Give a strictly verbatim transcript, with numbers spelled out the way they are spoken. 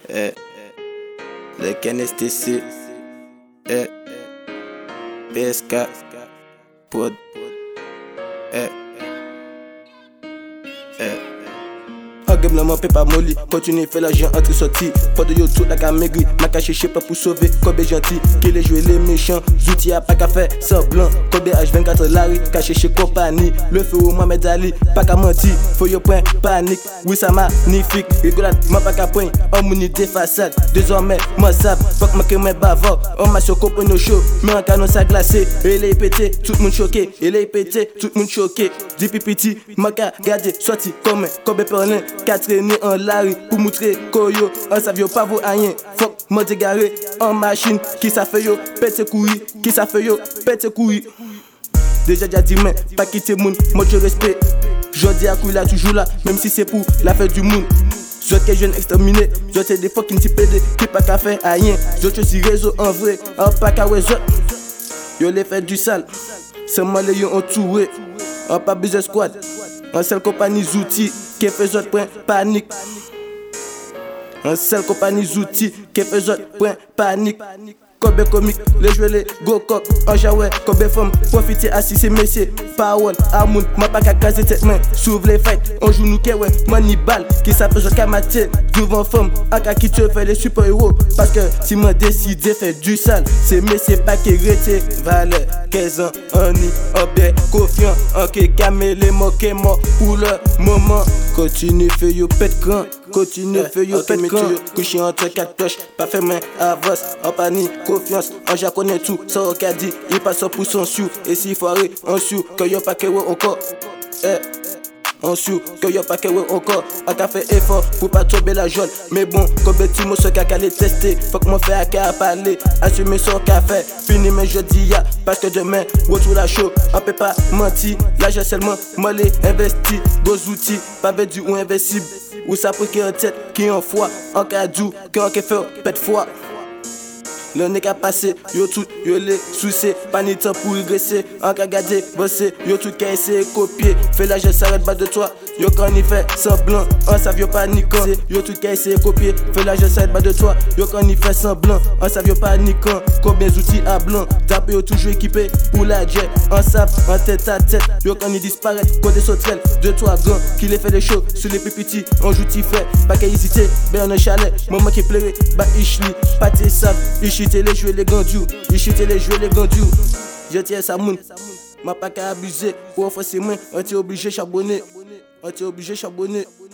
eh, le K N S T C, eh, P S K, Pod, eh, eh. En game, l'homme peut pas molly. Continue, fait l'argent entre sorti. Pas de yo tout la camégri. Ma caché, je pas pour sauver. Kobe gentil, qui les jouer les méchants. Zouti a pas qu'à faire sans blanc. Kobe H vingt-quatre Larry. Caché chez compagnie. Le feu au Mohamed Ali. Pas qu'à mentir. Faut yo point panique. Oui, ça magnifique. Rigolade, moi pas qu'à point. En mouni des façades. Désormais, moi sable. Fuck ma que mes bavard. On m'a sur copain no show. Mais en canon ça glacé. Et les pété, tout le monde choqué. Et les pété, tout le monde choqué. Dit pipiti, ma qu'à garder. Sorti comme Kobe Perlin. Quatre nez en Larry pour montrer Koyo. Un savio pas vaut rien. Fuck moi dégaré en machine. Qui ça fait yo pète couille. Qui ça fait yo pète couille. Déjà déjà dit mais pas quitter moun. Moi je respect. Jodi à couille là toujours là. Même si c'est pour la fête du monde. Je que jeune exterminé. Je sais des fucking petits pédés. Qui pas qu'à faire à rien. Je suis réseau en vrai. En pas qu'à ouais je. Yo les fait du sale. C'est moi les yo ont tué. En pas business squad. En seule compagnie Zouti. Qui fait autres point panique. Un seul compagnie Zouti qui fait autres point panique. Kobe comique, les jouets les go coq. En jaoué, Kobe femme, profiter assis c'est messieurs. Parole, amoun, ma pas qu'à caser tête main. S'ouvre les fêtes, on joue nous ouais. Money ball, qui s'appelle je kamate. Devant femme, en cas qui te fait les super héros. Parce que si moi décide de faire du sale, c'est messieurs pas qui rété. Valeur, quinze ans, on y, on bien confiant. En qui camé les moqués morts pour le moment. Continue, fais yo pète grand. Continue, fais yo pète grand. Couché entre quatre cloches, pas fait main, avance, en panique. Confiance, on ja connaît tout, ça au qu'a dit, il passe pour son sou. Et si foiré, on sou, que yo pas que encore. Eh, on sou, que yo pas que encore. On a fait effort pour pas tomber la jaune. Mais bon, comme tu me ce qu'a les tester. Faut que mon frère a parler, assumer son café. Fini mais je dis ya, parce que demain, retour la show. On peut pas mentir, là j'ai seulement molé, investi, gros outils, pas vendu ou invincible. Ou ça pour qui en tête, qui en foi, en cas d'où, qui en fait, pète foi. Le nez qu'a passé, yo tout, yo les soucis, pas ni temps pour régresser. En cas gardé, bosser, yo tout qu'a essayé copier. Fais la je s'arrête bas de toi, yo quand il fait semblant, en savio paniquant. Yo tout qu'a essayé copier, fais la je s'arrête bas de toi, yo quand il fait semblant, en savio paniquant. Combien d'outils à blanc, tapé yo toujours équipé pour la jet. En sable, en tête à tête, yo quand il disparaît, côté sauterelle, deux trois grands, qui les fait des shows sur les plus petits, on joue t'y fait, pas qu'à hésiter, ben un chalet, maman qui pleurait, bah ishli, pâté sable, ishli. Les jouer les gandous, ils chutent les jouer les gandous. Je tiens ça moun, m'a pas qu'à abuser. Pour offrir ses mains, on t'est obligé charbonner. On t'est obligé charbonner.